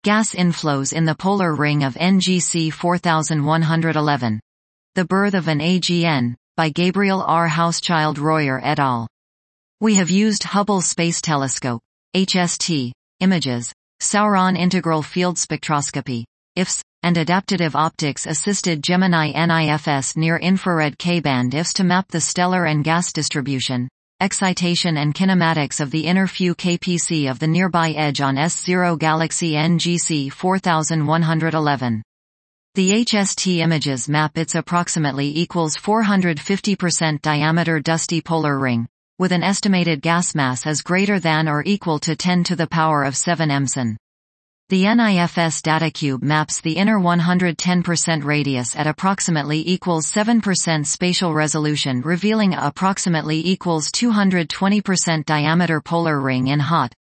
Gas inflows in the polar ring of NGC 4111. The Birth of an AGN, by Gabriel R. Houschild-Royer et al. We have used Hubble Space Telescope, HST, images, Sauron Integral Field Spectroscopy, IFS, and adaptive optics-assisted Gemini NIFS near-infrared K-band IFS to map the stellar and gas distribution, excitation and kinematics of the inner few kpc of the nearby edge on S0 galaxy NGC 4111. The HST images map its approximately equals 450% diameter dusty polar ring, with an estimated gas mass as greater than or equal to 10 to the power of 7 emson. The NIFS datacube maps the inner 110% radius at approximately equals 7% spatial resolution, revealing a approximately equals 220% diameter polar ring in hot,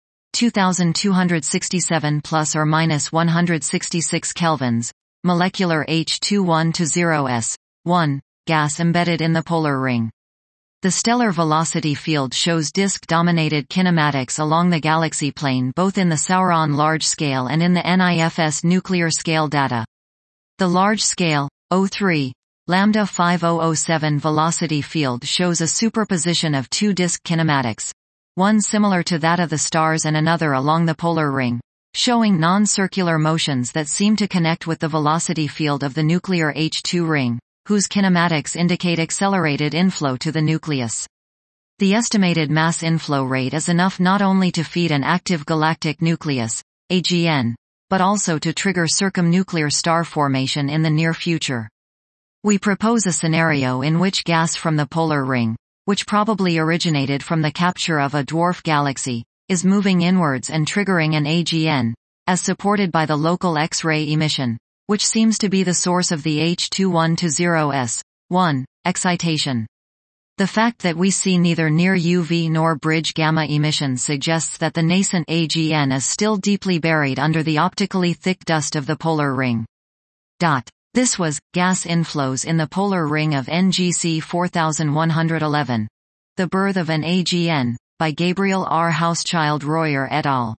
2267 plus or minus 166 kelvins, molecular H2120S1 gas embedded in the polar ring. The stellar velocity field shows disk-dominated kinematics along the galaxy plane both in the Sauron large-scale and in the NIFS nuclear-scale data. The large-scale, 03, lambda 5007 velocity field shows a superposition of two disk kinematics, one similar to that of the stars and another along the polar ring, showing non-circular motions that seem to connect with the velocity field of the nuclear H2 ring, whose kinematics indicate accelerated inflow to the nucleus. The estimated mass inflow rate is enough not only to feed an active galactic nucleus, AGN, but also to trigger circumnuclear star formation in the near future. We propose a scenario in which gas from the polar ring, which probably originated from the capture of a dwarf galaxy, is moving inwards and triggering an AGN, as supported by the local X-ray emission, which seems to be the source of the H2120S1 excitation. The fact that we see neither near UV nor bridge gamma emissions suggests that the nascent AGN is still deeply buried under the optically thick dust of the polar ring. This was Gas Inflows in the Polar Ring of NGC 4111. The Birth of an AGN, by Gabriel R. Houschild-Royer et al.